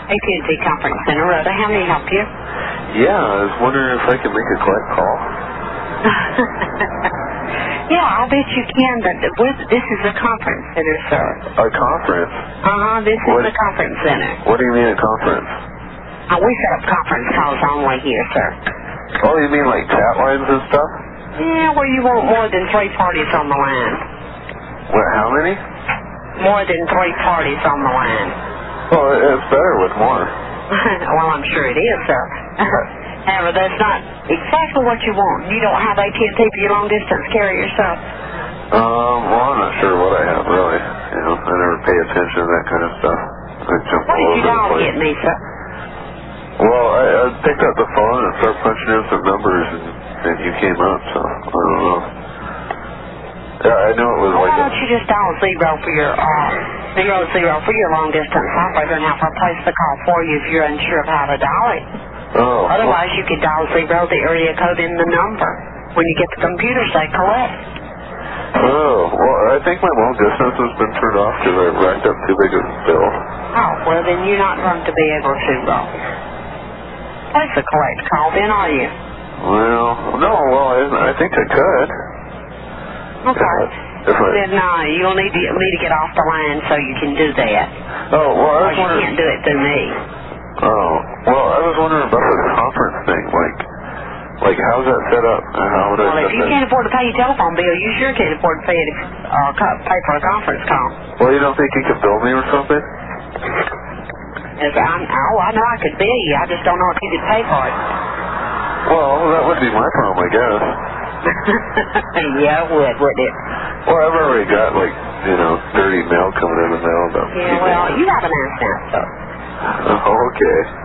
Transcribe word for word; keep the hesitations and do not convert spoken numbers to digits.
A T and T Conference Center. Rhoda, how may I help you? Yeah, I was wondering if I could make a collect call. Yeah, I'll bet you can, but this is a conference center, sir. A conference? Uh-huh, this is what, a conference center. What do you mean a conference? Uh, we set up conference calls only here, sir. Oh, you mean like chat lines and stuff? Yeah, well, you want more than three parties on the line. What, how many? More than three parties on the line. Well, it's better with more. Well, I'm sure it is, sir. However, that's not exactly what you want. You don't have A T and T for your long-distance carrier, sir? Um, well, I'm not sure what I have, really. You know, I never pay attention to that kind of stuff. I jump What all did you over the dial to place. get me, sir? Well, I, I picked up the phone and started punching in some numbers, and, and you came up, so I don't know. Yeah, I knew it was Why like a... don't you just dial zero for your, uh, zero zero for your long-distance operator and have her place the call for you if you're unsure of how to dial it. Oh. Otherwise, you could dial zero, the area code in the number. When you get the computer, say collect. Oh, well, I think my long distance has been turned off because I racked up too big of a bill. Oh, well, then you're not going to be able to, uh, place a collect call, then, are you? Well, no, well, I, I think I could. Okay. If I, if I, Then uh, you'll need to, me to get off the line so you can do that. oh, well, I Or was you wondering... can't do it through me. Oh, well, I was wondering about the conference thing, like, like how's that set up? And how would I Well, set if you that? can't afford to pay your telephone bill, you sure can't afford to pay, it, uh, co- pay for a conference call. Well, you don't think you could bill me or something? If I'm, oh, I know I could bill you. I just don't know if you could pay for it. Well, that would be my problem, I guess. Yeah, it would, wouldn't it? Well, I've already got, like, you know, dirty mail coming in the mail about Yeah, well, you have an answer, so. Oh, okay.